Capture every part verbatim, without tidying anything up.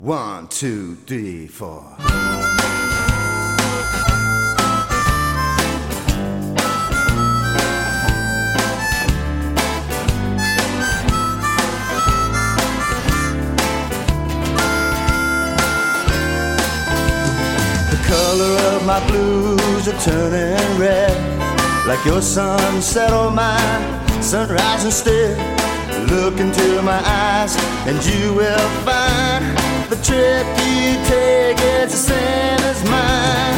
One, two, three, four. The color of my blues are turning red, like your sunset or mine, sunrise instead. Look into my eyes and you will find the trip you take is the same as mine.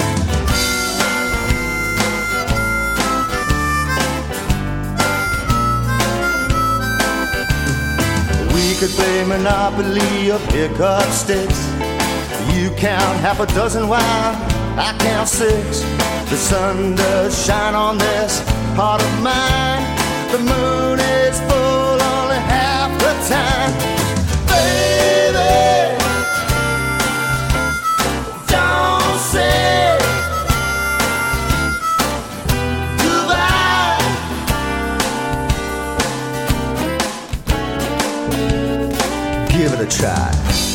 We could play Monopoly or pick up sticks. You count half a dozen while I count six. The sun does shine on this heart of mine. The moon is full only half the time. Baby, don't say goodbye. Give it a try.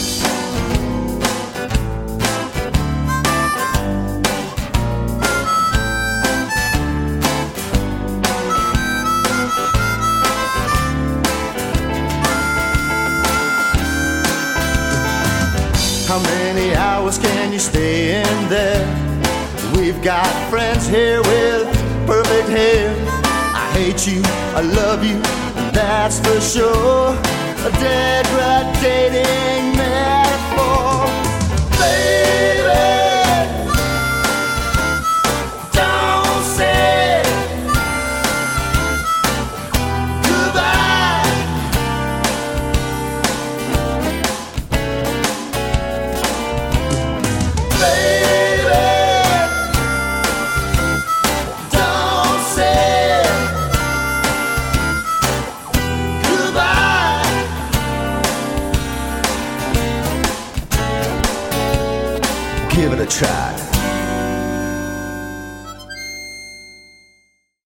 How many hours can you stay in there? We've got friends here with perfect hair. I hate you, I love you, that's for sure. A degrading metaphor. Baby, don't say goodbye. Give it a try.